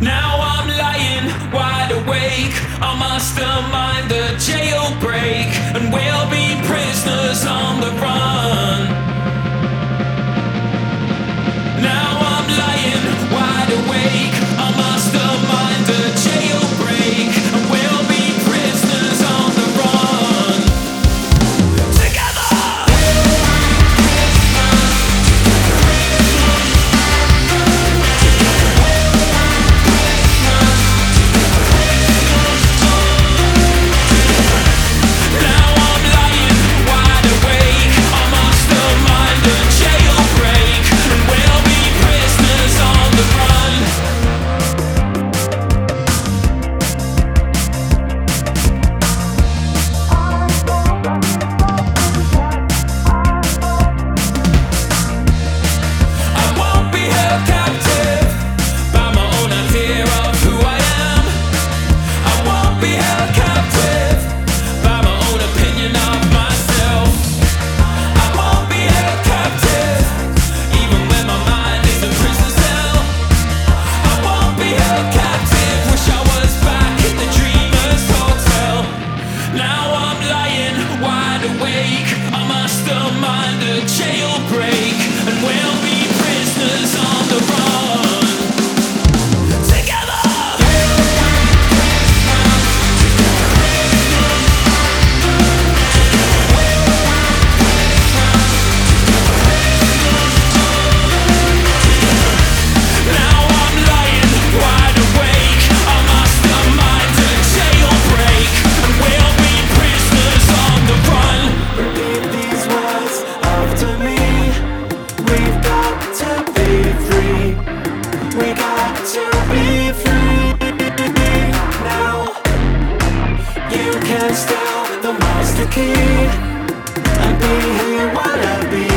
Now I'm lying wide awake. I'll mastermind the jailbreak, and we'll be prisoners on the run. Now I'm lying wide awake. I'll mastermind the jailbreak, and we'll be prisoners on the run. Together! Jailbreak, and we'll be prisoners on the run. Together! Now I'm lying wide awake. I mastermind the jailbreak, and we'll be prisoners on the run. Repeat these words after me. We've got to be free. We got to be free. Now you can steal the master key and be who you wanna be.